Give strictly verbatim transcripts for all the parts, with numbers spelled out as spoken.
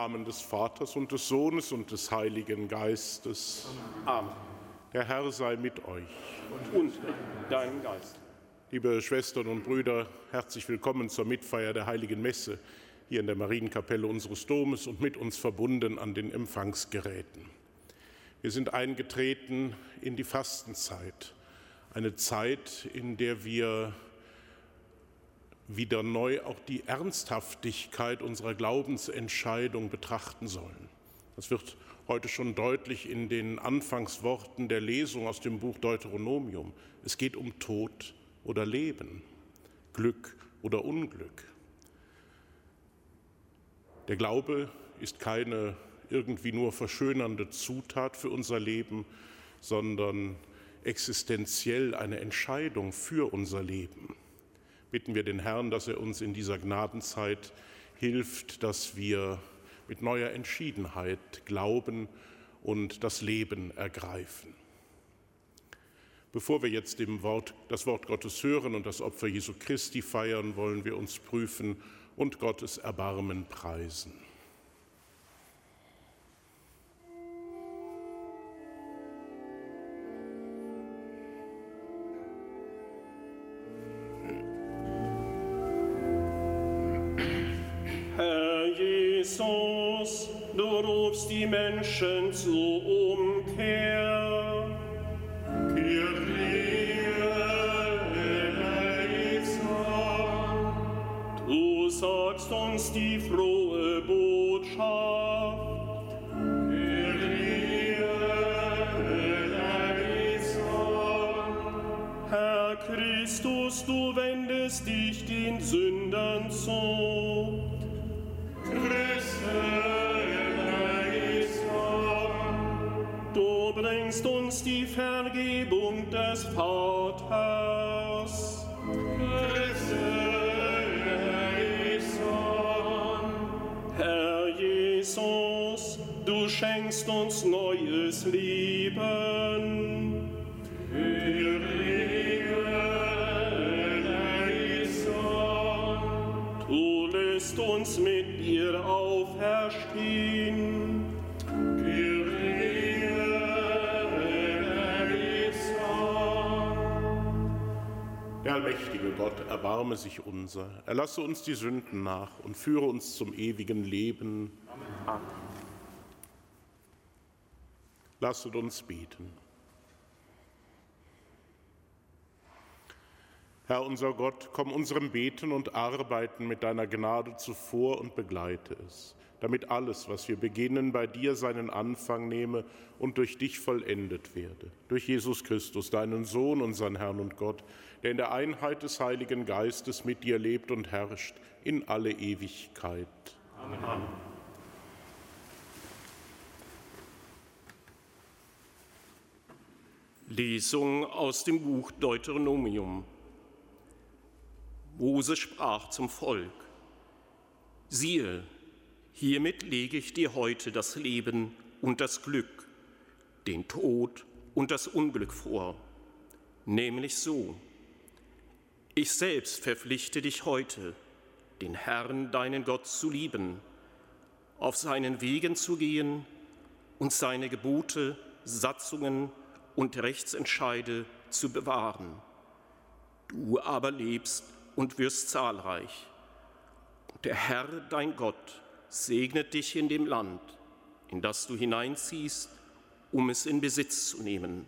Namen des Vaters und des Sohnes und des Heiligen Geistes. Amen. Der Herr sei mit euch. Und mit deinem Geist. Liebe Schwestern und Brüder, herzlich willkommen zur Mitfeier der Heiligen Messe hier in der Marienkapelle unseres Domes und mit uns verbunden an den Empfangsgeräten. Wir sind eingetreten in die Fastenzeit, eine Zeit, in der wir wieder neu auch die Ernsthaftigkeit unserer Glaubensentscheidung betrachten sollen. Das wird heute schon deutlich in den Anfangsworten der Lesung aus dem Buch Deuteronomium. Es geht um Tod oder Leben, Glück oder Unglück. Der Glaube ist keine irgendwie nur verschönernde Zutat für unser Leben, sondern existenziell eine Entscheidung für unser Leben. Bitten wir den Herrn, dass er uns in dieser Gnadenzeit hilft, dass wir mit neuer Entschiedenheit glauben und das Leben ergreifen. Bevor wir jetzt dem Wort, das Wort Gottes hören und das Opfer Jesu Christi feiern, wollen wir uns prüfen und Gottes Erbarmen preisen. Herr Jesus, du rufst die Menschen zur Umkehr. Du sagst uns die frohe Botschaft. Herr Christus, du wendest dich den Sündern zu. Du bringst uns die Vergebung des Vaters. Herr Jesus, du schenkst uns neues Leben. Du lässt uns mit dir auferstehen. Der allmächtige Gott, erbarme sich unser, erlasse uns die Sünden nach und führe uns zum ewigen Leben. Amen. Lasset uns beten. Herr unser Gott, komm unserem Beten und Arbeiten mit deiner Gnade zuvor und begleite es, damit alles, was wir beginnen, bei dir seinen Anfang nehme und durch dich vollendet werde. Durch Jesus Christus, deinen Sohn, unseren Herrn und Gott, der in der Einheit des Heiligen Geistes mit dir lebt und herrscht in alle Ewigkeit. Amen. Lesung aus dem Buch Deuteronomium. Mose sprach zum Volk: Siehe, hiermit lege ich dir heute das Leben und das Glück, den Tod und das Unglück vor. Nämlich so: Ich selbst verpflichte dich heute, den Herrn, deinen Gott, zu lieben, auf seinen Wegen zu gehen und seine Gebote, Satzungen und Rechtsentscheide zu bewahren. Du aber lebst und wirst zahlreich. Und der Herr, dein Gott, segnet dich in dem Land, in das du hineinziehst, um es in Besitz zu nehmen.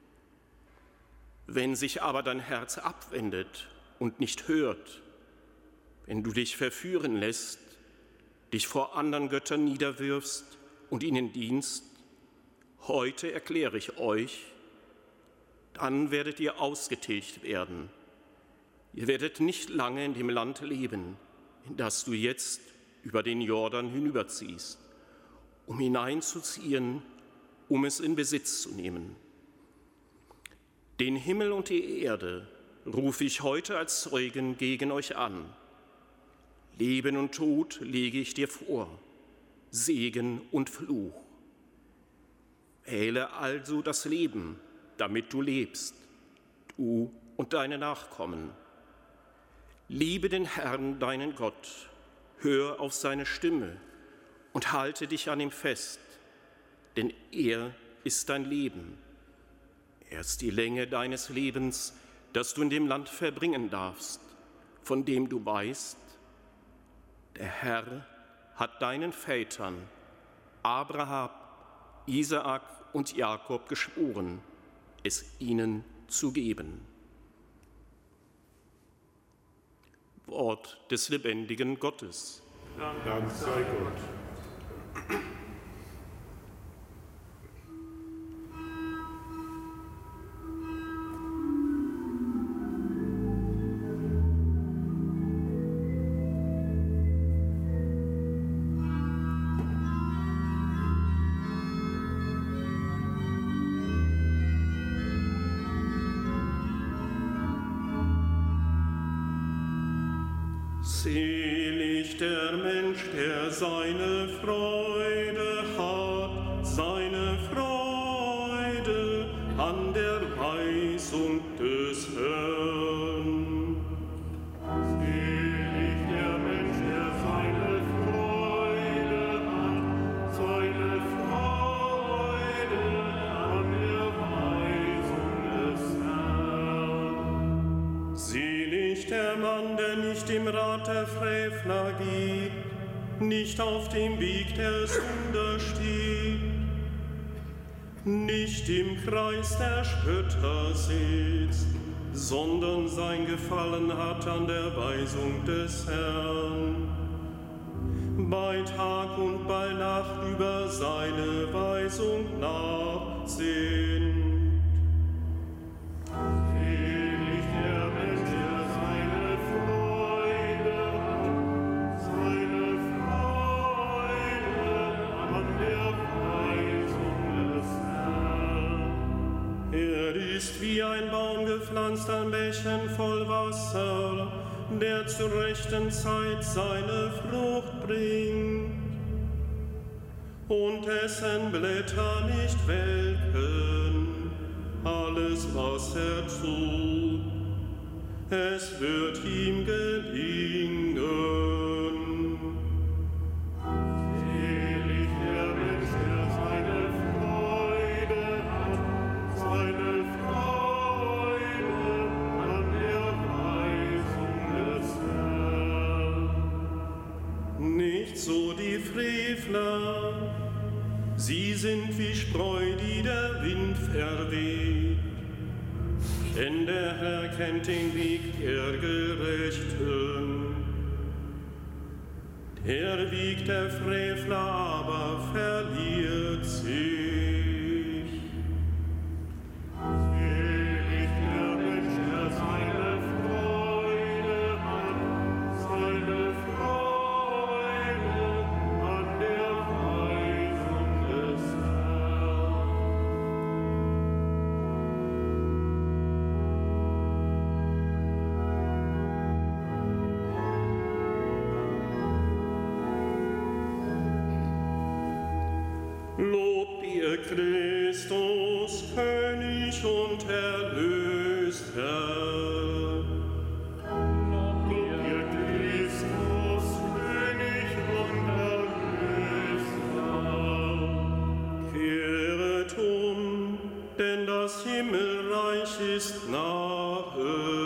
Wenn sich aber dein Herz abwendet und nicht hört, wenn du dich verführen lässt, dich vor anderen Göttern niederwirfst und ihnen dienst, heute erkläre ich euch, dann werdet ihr ausgetilgt werden. Ihr werdet nicht lange in dem Land leben, in das du jetzt über den Jordan hinüberziehst, um hineinzuziehen, um es in Besitz zu nehmen. Den Himmel und die Erde rufe ich heute als Zeugen gegen euch an. Leben und Tod lege ich dir vor, Segen und Fluch. Wähle also das Leben, damit du lebst, du und deine Nachkommen. Liebe den Herrn, deinen Gott, hör auf seine Stimme und halte dich an ihm fest, denn er ist dein Leben. Er ist die Länge deines Lebens, das du in dem Land verbringen darfst, von dem du weißt, der Herr hat deinen Vätern, Abraham, Isaak und Jakob geschworen, es ihnen zu geben. Wort des lebendigen Gottes. Dank sei Gott. Selig der Mensch, der seine Freude hat, seine Freude an der Weisung des Herrn. Selig der Mensch, der seine Freude hat, seine Freude an der Weisung des Herrn. Selig der Mann, der nicht im Rat der Frevler geht, nicht auf dem Weg der Sünder steht, nicht im Kreis der Spötter sitzt, sondern sein Gefallen hat an der Weisung des Herrn. Bei Tag und bei Nacht über seine Weisung nachsinnt. Wie ein Baum gepflanzt an Bächen voll Wasser, der zur rechten Zeit seine Frucht bringt und dessen Blätter nicht welken. Alles, was er tut, es wird ihm gelingen. So die Frevler, sie sind wie Spreu, die der Wind verweht. Denn der Herr kennt den Weg der Gerechten. Der Weg der Frevler aber verliert sich. Lobt ihr Christus, König und Erlöser. Lobt ihr Christus, König und Erlöser. Kehret um, denn das Himmelreich ist nahe.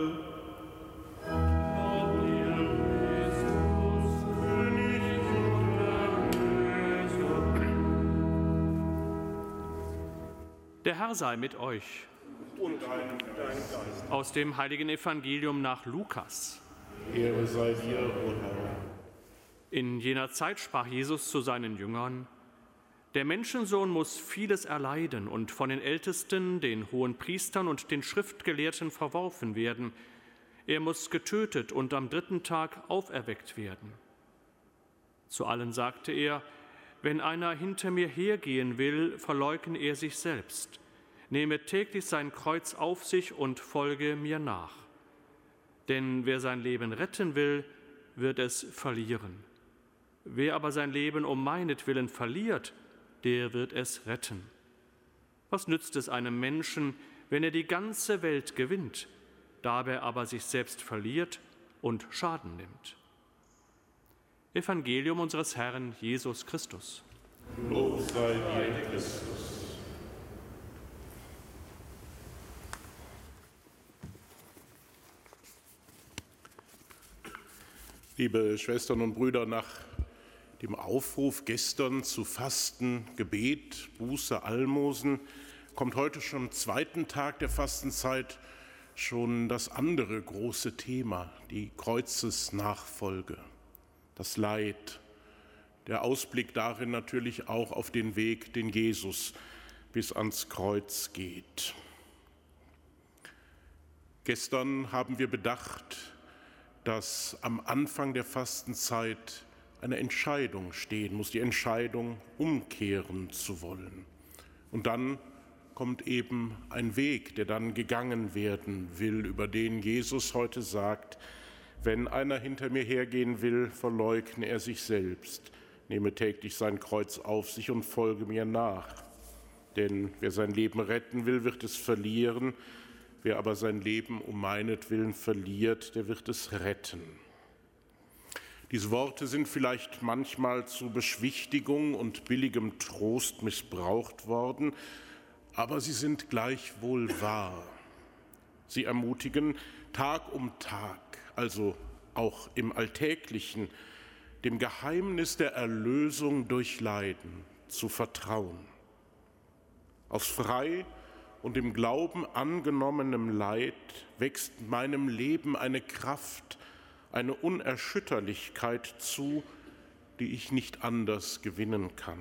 Der Herr sei mit euch. Und dein Geist. Aus dem heiligen Evangelium nach Lukas. Ehre sei dir, o Herr. In jener Zeit sprach Jesus zu seinen Jüngern: Der Menschensohn muss vieles erleiden und von den Ältesten, den Hohenpriestern und den Schriftgelehrten verworfen werden. Er muss getötet und am dritten Tag auferweckt werden. Zu allen sagte er: Wenn einer hinter mir hergehen will, verleugne er sich selbst, nehme täglich sein Kreuz auf sich und folge mir nach. Denn wer sein Leben retten will, wird es verlieren. Wer aber sein Leben um meinetwillen verliert, der wird es retten. Was nützt es einem Menschen, wenn er die ganze Welt gewinnt, dabei aber sich selbst verliert und Schaden nimmt? Evangelium unseres Herrn Jesus Christus. Lob sei dir, Christus. Liebe Schwestern und Brüder, nach dem Aufruf gestern zu Fasten, Gebet, Buße, Almosen kommt heute schon am zweiten Tag der Fastenzeit schon das andere große Thema, die Kreuzesnachfolge, das Leid, der Ausblick darin natürlich auch auf den Weg, den Jesus bis ans Kreuz geht. Gestern haben wir bedacht, dass am Anfang der Fastenzeit eine Entscheidung stehen muss, die Entscheidung, umkehren zu wollen. Und dann kommt eben ein Weg, der dann gegangen werden will, über den Jesus heute sagt, wenn einer hinter mir hergehen will, verleugne er sich selbst, nehme täglich sein Kreuz auf sich und folge mir nach. Denn wer sein Leben retten will, wird es verlieren. Wer aber sein Leben um meinetwillen verliert, der wird es retten. Diese Worte sind vielleicht manchmal zu Beschwichtigung und billigem Trost missbraucht worden, aber sie sind gleichwohl wahr. Sie ermutigen Tag um Tag, also auch im Alltäglichen, dem Geheimnis der Erlösung durch Leiden zu vertrauen. Aus frei und im Glauben angenommenem Leid wächst meinem Leben eine Kraft, eine Unerschütterlichkeit zu, die ich nicht anders gewinnen kann.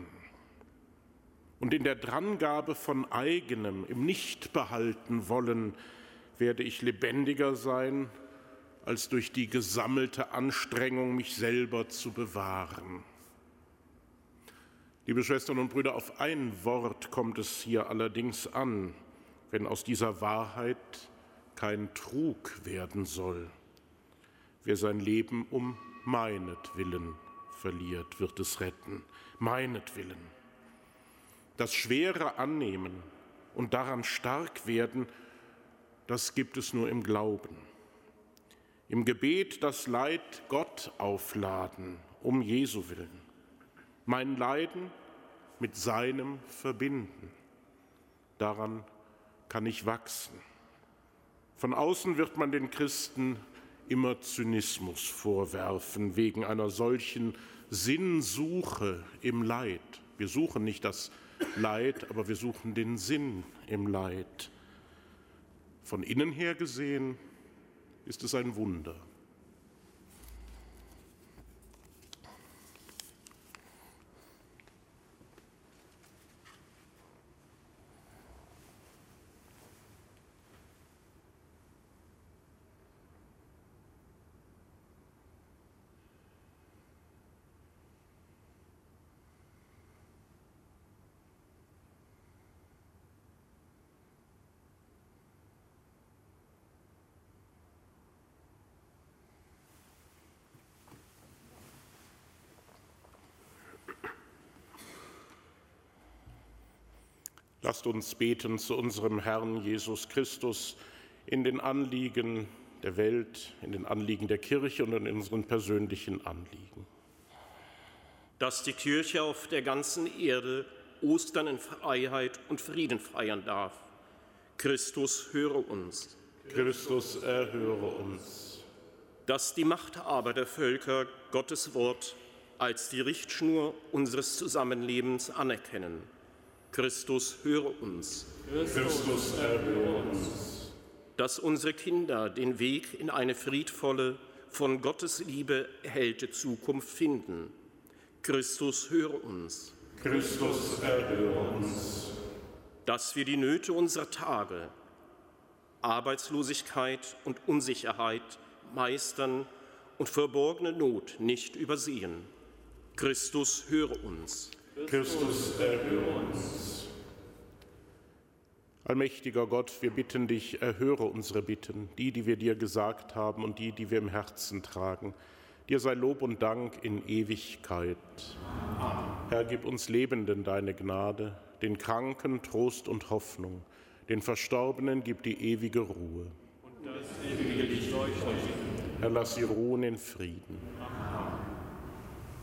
Und in der Drangabe von Eigenem, im Nichtbehalten-Wollen, werde ich lebendiger sein, als durch die gesammelte Anstrengung, mich selber zu bewahren. Liebe Schwestern und Brüder, auf ein Wort kommt es hier allerdings an, wenn aus dieser Wahrheit kein Trug werden soll. Wer sein Leben um meinetwillen verliert, wird es retten. Meinetwillen. Das schwere Annehmen und daran stark werden, das gibt es nur im Glauben. Im Gebet das Leid Gott aufladen, um Jesu willen. Mein Leiden mit seinem verbinden. Daran kann ich wachsen. Von außen wird man den Christen immer Zynismus vorwerfen, wegen einer solchen Sinnsuche im Leid. Wir suchen nicht das Leid, aber wir suchen den Sinn im Leid. Von innen her gesehen ist es ein Wunder. Lasst uns beten zu unserem Herrn Jesus Christus in den Anliegen der Welt, in den Anliegen der Kirche und in unseren persönlichen Anliegen. Dass die Kirche auf der ganzen Erde Ostern in Freiheit und Frieden feiern darf. Christus, höre uns. Christus, erhöre uns. Dass die Machthaber der Völker Gottes Wort als die Richtschnur unseres Zusammenlebens anerkennen. Christus, höre uns. Christus, erhöre uns. Dass unsere Kinder den Weg in eine friedvolle, von Gottes Liebe erhellte Zukunft finden. Christus, höre uns. Christus, erhöre uns. Dass wir die Nöte unserer Tage, Arbeitslosigkeit und Unsicherheit meistern und verborgene Not nicht übersehen. Christus, höre uns. Christus, erhöre uns. Allmächtiger Gott, wir bitten dich, erhöre unsere Bitten, die, die wir dir gesagt haben und die, die wir im Herzen tragen. Dir sei Lob und Dank in Ewigkeit. Amen. Herr, gib uns Lebenden deine Gnade, den Kranken Trost und Hoffnung, den Verstorbenen gib die ewige Ruhe. Und das ewige Licht leuchtet. Herr, lass sie ruhen in Frieden. Amen.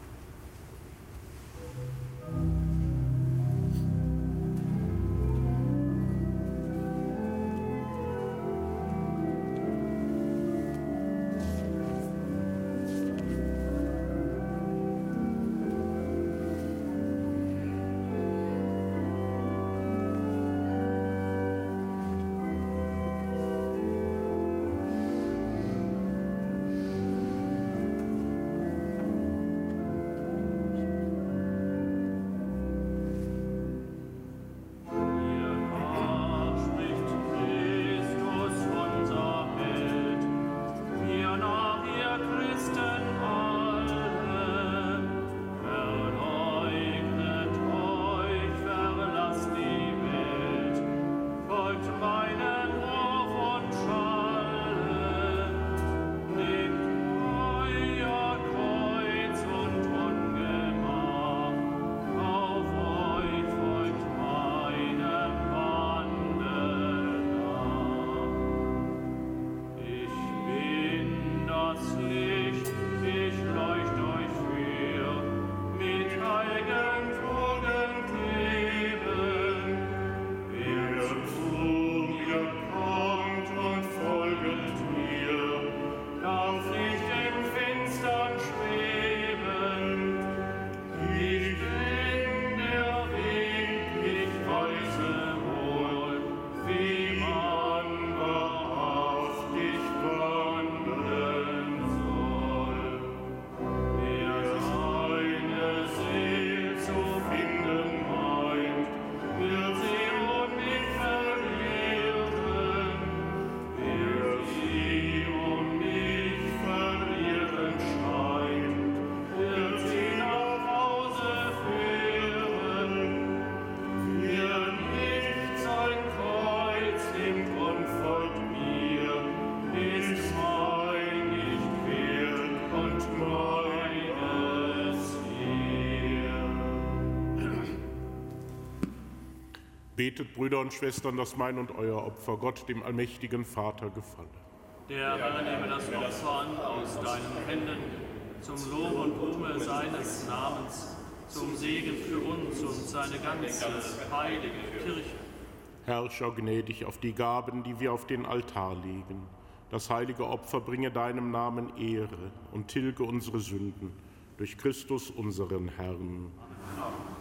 Betet, Brüder und Schwestern, dass mein und euer Opfer Gott, dem allmächtigen Vater, gefalle. Der Herr nehme das Opfer an aus deinen Händen, zum Lob und Ruhme seines Namens, zum Segen für uns und seine ganze heilige Kirche. Herr, schau gnädig auf die Gaben, die wir auf den Altar legen. Das heilige Opfer bringe deinem Namen Ehre und tilge unsere Sünden durch Christus, unseren Herrn. Amen.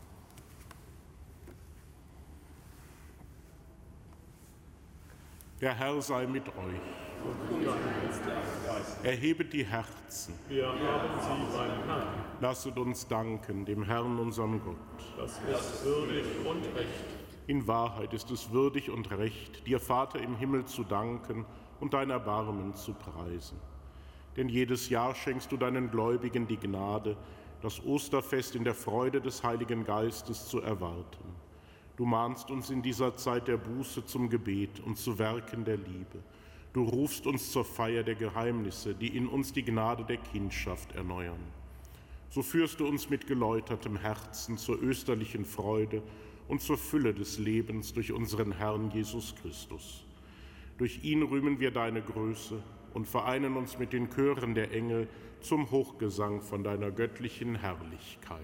Der Herr sei mit euch. Erhebet die Herzen. Wir haben sie beim Herrn. Lasset uns danken dem Herrn, unserem Gott. Das ist würdig und recht. In Wahrheit ist es würdig und recht, dir, Vater im Himmel, zu danken und dein Erbarmen zu preisen. Denn jedes Jahr schenkst du deinen Gläubigen die Gnade, das Osterfest in der Freude des Heiligen Geistes zu erwarten. Du mahnst uns in dieser Zeit der Buße zum Gebet und zu Werken der Liebe. Du rufst uns zur Feier der Geheimnisse, die in uns die Gnade der Kindschaft erneuern. So führst du uns mit geläutertem Herzen zur österlichen Freude und zur Fülle des Lebens durch unseren Herrn Jesus Christus. Durch ihn rühmen wir deine Größe und vereinen uns mit den Chören der Engel zum Hochgesang von deiner göttlichen Herrlichkeit.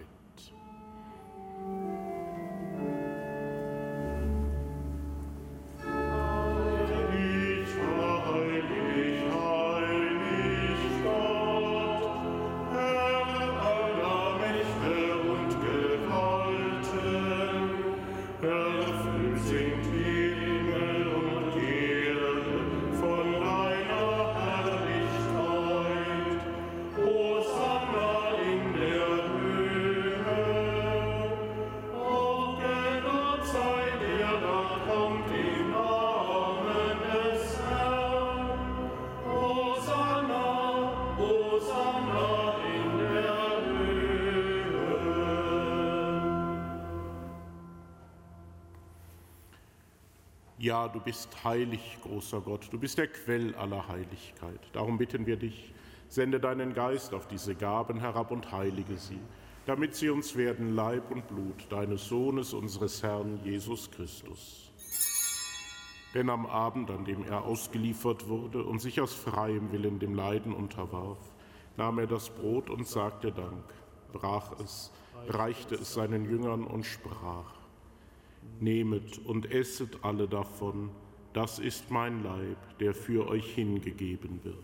Ja, du bist heilig, großer Gott, du bist der Quell aller Heiligkeit. Darum bitten wir dich, sende deinen Geist auf diese Gaben herab und heilige sie, damit sie uns werden Leib und Blut deines Sohnes, unseres Herrn Jesus Christus. Denn am Abend, an dem er ausgeliefert wurde und sich aus freiem Willen dem Leiden unterwarf, nahm er das Brot und sagte Dank, brach es, reichte es seinen Jüngern und sprach: Nehmet und esset alle davon, das ist mein Leib, der für euch hingegeben wird.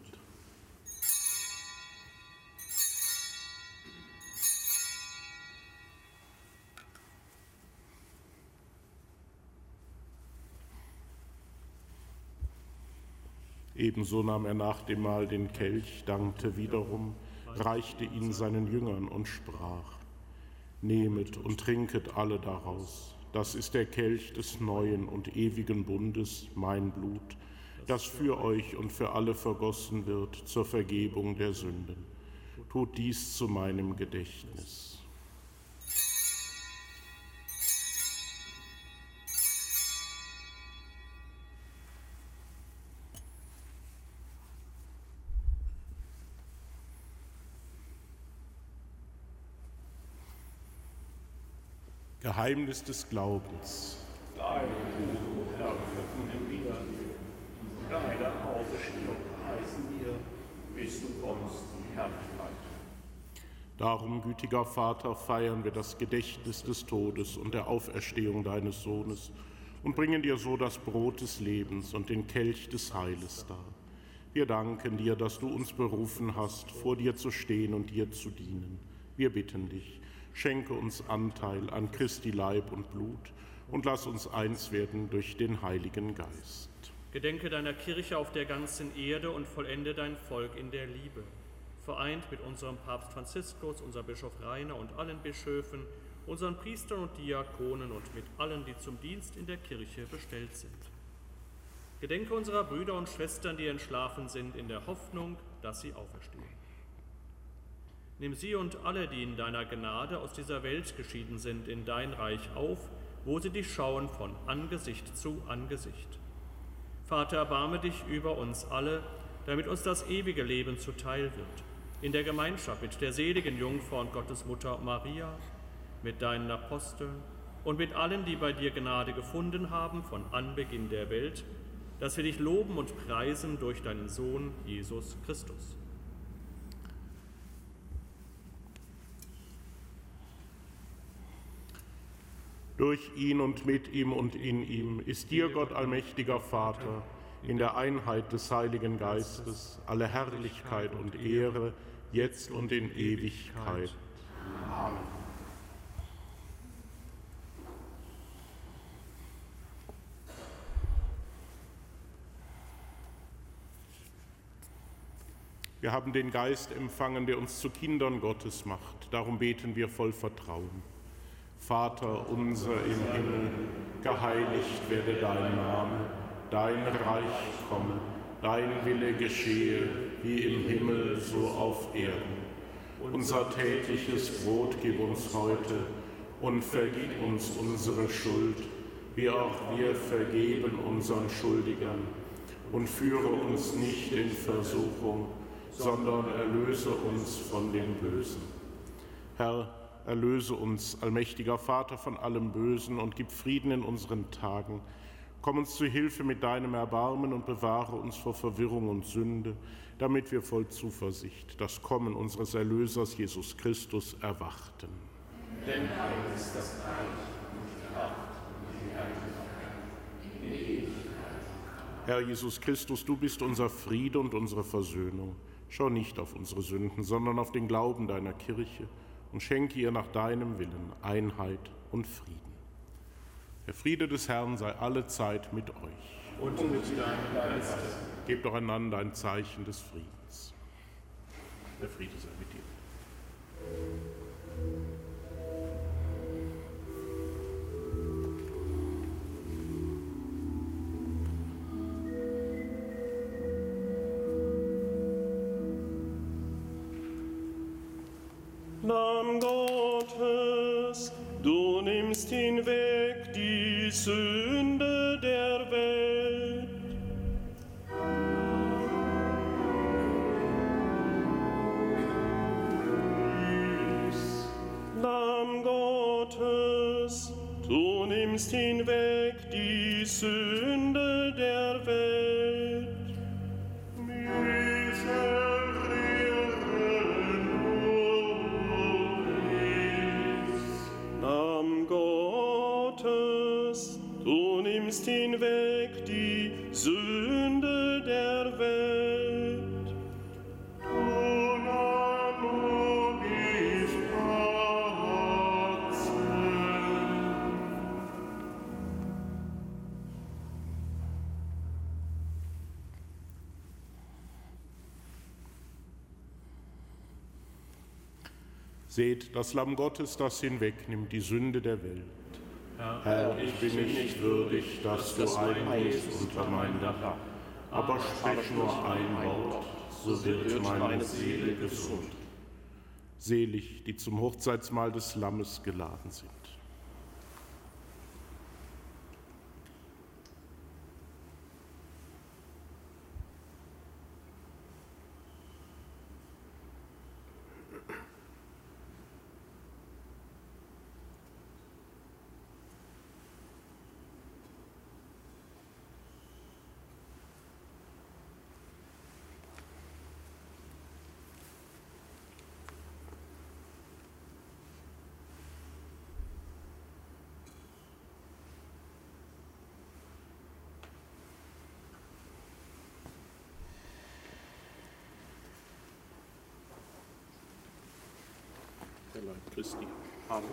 Ebenso nahm er nach dem Mahl den Kelch, dankte wiederum, reichte ihn seinen Jüngern und sprach: Nehmet und trinket alle daraus. Das ist der Kelch des neuen und ewigen Bundes, mein Blut, das für euch und für alle vergossen wird zur Vergebung der Sünden. Tut dies zu meinem Gedächtnis. Geheimnis des Glaubens. Deine Tod, Herr, verkünden wir, deine Auferstehung heißen wir, bis du kommst in Herrlichkeit. Darum, gütiger Vater, feiern wir das Gedächtnis des Todes und der Auferstehung deines Sohnes und bringen dir so das Brot des Lebens und den Kelch des Heiles dar. Wir danken dir, dass du uns berufen hast, vor dir zu stehen und dir zu dienen. Wir bitten dich, schenke uns Anteil an Christi Leib und Blut und lass uns eins werden durch den Heiligen Geist. Gedenke deiner Kirche auf der ganzen Erde und vollende dein Volk in der Liebe. Vereint mit unserem Papst Franziskus, unserem Bischof Rainer und allen Bischöfen, unseren Priestern und Diakonen und mit allen, die zum Dienst in der Kirche bestellt sind. Gedenke unserer Brüder und Schwestern, die entschlafen sind, in der Hoffnung, dass sie auferstehen. Nimm sie und alle, die in deiner Gnade aus dieser Welt geschieden sind, in dein Reich auf, wo sie dich schauen von Angesicht zu Angesicht. Vater, erbarme dich über uns alle, damit uns das ewige Leben zuteil wird. In der Gemeinschaft mit der seligen Jungfrau und Gottesmutter Maria, mit deinen Aposteln, und mit allen, die bei dir Gnade gefunden haben von Anbeginn der Welt, dass wir dich loben und preisen durch deinen Sohn Jesus Christus. Durch ihn und mit ihm und in ihm ist dir, Gott allmächtiger Vater, in der Einheit des Heiligen Geistes alle Herrlichkeit und Ehre, jetzt und in Ewigkeit. Amen. Wir haben den Geist empfangen, der uns zu Kindern Gottes macht. Darum beten wir voll Vertrauen. Vater unser im Himmel, geheiligt werde dein Name, dein Reich komme, dein Wille geschehe, wie im Himmel, so auf Erden. Unser tägliches Brot gib uns heute und vergib uns unsere Schuld, wie auch wir vergeben unseren Schuldigern. Und führe uns nicht in Versuchung, sondern erlöse uns von dem Bösen. Herr, erlöse uns, allmächtiger Vater, von allem Bösen und gib Frieden in unseren Tagen. Komm uns zu Hilfe mit deinem Erbarmen und bewahre uns vor Verwirrung und Sünde, damit wir voll Zuversicht das Kommen unseres Erlösers Jesus Christus erwarten. Denn dein ist das Reich und die Kraft und die Herrlichkeit in Ewigkeit. Herr Jesus Christus, du bist unser Friede und unsere Versöhnung. Schau nicht auf unsere Sünden, sondern auf den Glauben deiner Kirche und schenke ihr nach deinem Willen Einheit und Frieden. Der Friede des Herrn sei alle Zeit mit euch. Und mit deinem Geiste. Gebt doch einander ein Zeichen des Friedens. Der Friede sei mit dir. Lamm Gottes, du nimmst hinweg die Sünde der Welt. Lamm Gottes, du nimmst hinweg die Sünde der Welt. Hinweg die Sünde der Welt. Du Lamm bist Herzen. Seht, das Lamm Gottes, das hinwegnimmt die Sünde der Welt. Herr, ich bin nicht würdig, dass du eingehst unter mein Dach, aber sprich nur ein Wort, so wird meine Seele gesund. Selig, die zum Hochzeitsmahl des Lammes geladen sind. Der Leib Christi. Amen.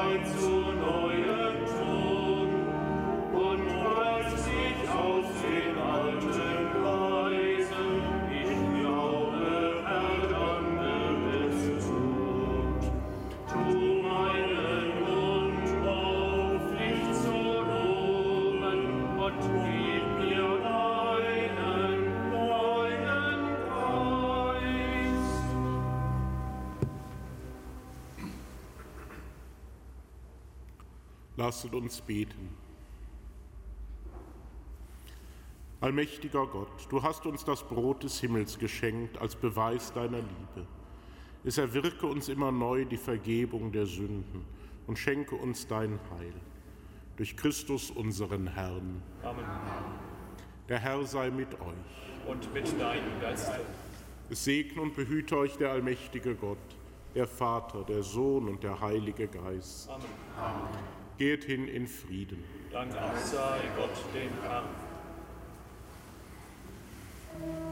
Lasset uns beten. Allmächtiger Gott, du hast uns das Brot des Himmels geschenkt als Beweis deiner Liebe. Es erwirke uns immer neu die Vergebung der Sünden und schenke uns dein Heil. Durch Christus, unseren Herrn. Amen. Der Herr sei mit euch. Und mit deinem Geiste. Es segne und behüte euch der allmächtige Gott, der Vater, der Sohn und der Heilige Geist. Amen. Amen. Geht hin in Frieden. Dank sei Gott dem Herrn.